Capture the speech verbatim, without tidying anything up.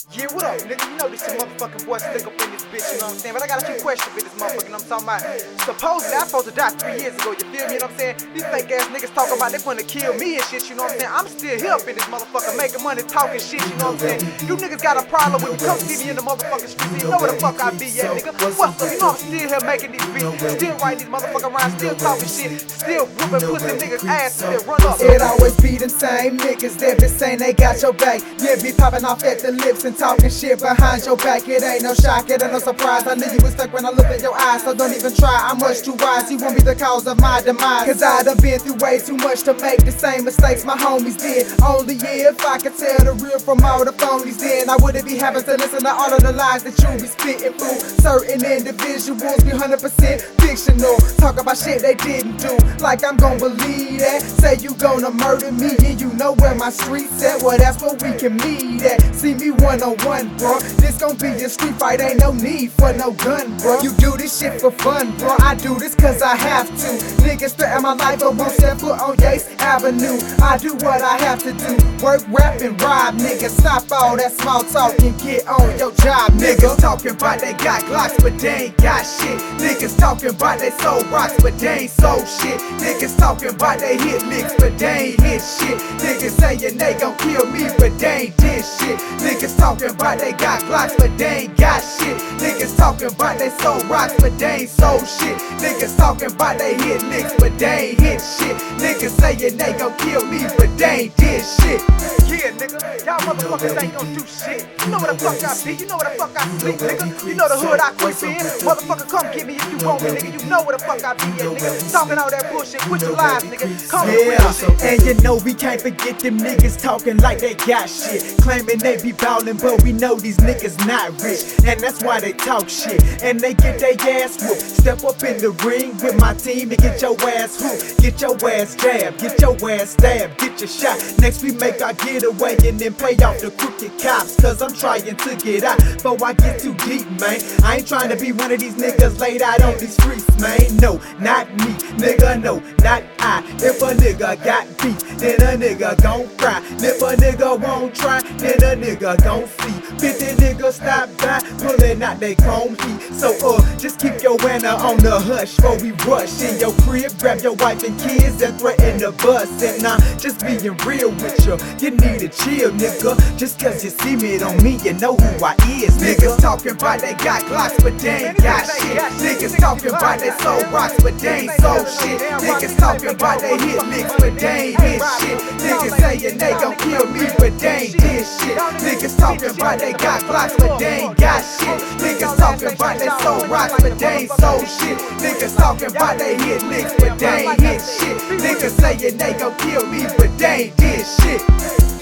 Yeah, what up, nigga? You know this your motherfucking boy Slick up in this bitch, you know what I'm saying? But I got a few questions with this motherfucker, you know what I'm talking about? Supposedly, I supposed to die three years ago, you feel me, you know what I'm saying? These fake ass niggas talking about they finna kill me and shit, you know what I'm saying? I'm still here up in this motherfucker making money, talking shit, you know what I'm saying? You niggas got a problem when you come see me in the motherfucking streets, you know where the fuck I be at, nigga? What's up? You know I'm still here making these beats, still writing these motherfucking rhymes, still talking shit, still whooping pussy niggas' ass, still run up. It always be the same niggas that be saying they got your back. Yeah, be popping off at the lips and talking shit behind your back. It ain't no shock, it ain't no surprise. I knew you was stuck when I looked at your eyes, so don't even try. I'm much too wise, you won't be the cause of my demise. Cause I done been through way too much to make the same mistakes my homies did. Only if I could tell the real from all the phonies, then I wouldn't be having to listen to all of the lies that you be spitting through. Certain individuals be one hundred percent fictional, talk about shit they didn't do, like I'm gon' believe that. Say you gonna murder me and you know where my streets at. Well, that's where we can meet at. See me one on one, bro. This gon' be a street fight, ain't no need for no gun, bro. You do this shit for fun, bro. I do this cause I have to. Niggas threaten my life, but won't step foot on Yates Avenue. I do what I have to do. Work, rap, and rob, niggas. Stop all that small talk and get on your job, niggas. Talking about they got Glocks, but they ain't got shit. Niggas talking about they sold rocks, but they ain't sold shit. Niggas talking about they hit licks, but they ain't hit shit. Niggas saying they gon' kill me, but they ain't did shit. Niggas talking about they got Glocks, but they ain't got shit. Niggas talking about they sold rocks, but they ain't sold shit. Niggas talking about they hit licks, but they ain't hit shit. Niggas saying they gon' kill me, but they ain't did shit. Yeah, nigga, y'all motherfuckers ain't gon' do shit. You know where the fuck I be, you know where the fuck I sleep, nigga. You know the hood I creep in. Motherfucker, come get me if you want me, nigga. You know where the fuck I be at, nigga. Talking all that bullshit, quit your lies, nigga. Come Yeah, real shit. and you know we can't forget them niggas talking like they got shit, claiming they be ballin', but we know these niggas not rich, and that's why they talk shit, and they get their ass whooped. Step up in the ring with my team and get your ass whooped, get your ass jabbed, get your ass stabbed, get your shot. Next we make our getaway and then pay off the crooked cops, cause I'm trying to get out before I get too deep, man. I ain't trying to be one of these niggas laid out on these streets, man. No, not me, nigga, no, not I. If a nigga got beef, then a nigga gon' cry. If a nigga won't try, then a nigga gon' flee. fifty niggas stop by, pulling out they chrome heat. So uh, just keep your Anna on the hush before we rush in your crib, grab your wife and kids and threaten the bus. And I'm just being real with you, you need to chill, nigga. Just cause you see me don't mean you know who I is, nigga. Niggas talking about they got Glocks, but they ain't got shit. Niggas talking about they sold rocks, but they ain't sold shit. Niggas talking about they hit licks, but they ain't hit shit. Niggas saying they gon' kill me, but they ain't did shit. Niggas talking about they got Glocks, but they ain't got shit. Niggas talking about they sold rocks, but they ain't sold shit. Niggas talking about they hit licks, but they ain't hit shit. Niggas saying they gon' kill me, but they ain't did shit.